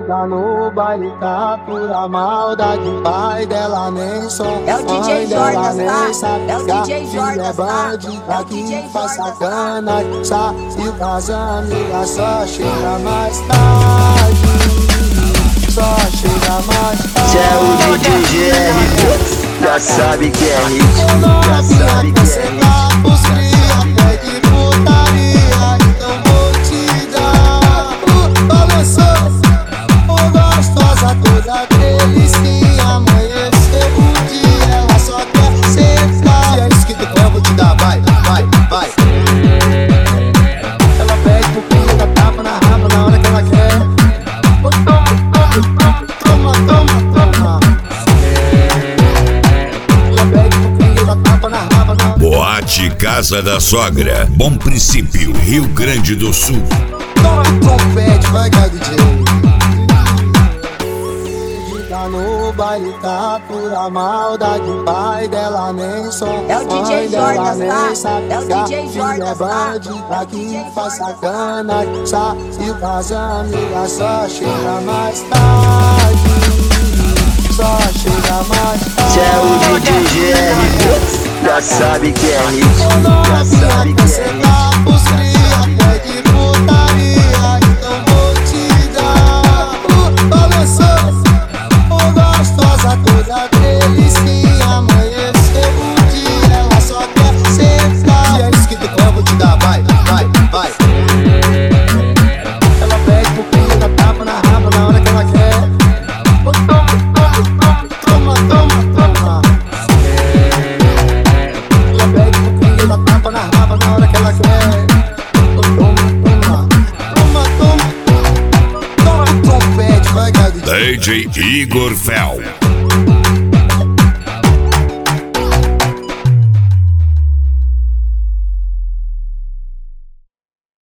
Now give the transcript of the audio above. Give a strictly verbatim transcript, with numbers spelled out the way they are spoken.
Perdida no baile tá pura maldade. O pai dela nem som, É o D J Jordas, nem tá? sabe É o que a D J filha é Jordas, tá? bandida É o que D J faz Jordas, sacanagem. Saiu com as amigas, só chega mais tarde. Só chega mais tarde. Se é o D J G R, já sabe que é hit, já sabe que é hit. Pede putaria, então vou te dar. Balançou, oh, gostosa, toda delicinha. Amanheceu o dia, ela só quer sentar. Se é isso que tu quer, eu vou te dar, vai, vai, vai. Ela pede pro filho da tapa na raba na hora que ela quer. Oh, toma, toma, toma, toma, toma. Ela pede pro filho da tapa na raba na hora. Boate Casa da Sogra, Bom Princípio, Rio Grande do Sul. Toma o trompete, vai, D J. Perdida no baile tá pura maldade. O pai dela nem som, É o D J mãe dela Jordas, nem tá? sabe É o que a D J filha é Jordas, tá? bandida que faz sacanagem. Saiu com as amigas, só chega mais tarde. Só chega mais tarde. Se é o D J G R, já sabe que é hit, já sabe que é hit. Pede putaria, então vou te dar. Balançou, oh, gostosa, toda delicinha. Amanheceu o dia, ela só quer sentar. Se é isso que tu quer, eu vou te dar, vai, vai, vai. Ela pede pro filho da tapa na raba na hora que ela quer. Oh, toma, toma, toma, toma, toma. Ela pede pro filho da tapa na raba na hora que ela quer. Oh, toma, toma, toma, toma. Toma o trompete, vai, D J. D J Igor Fel.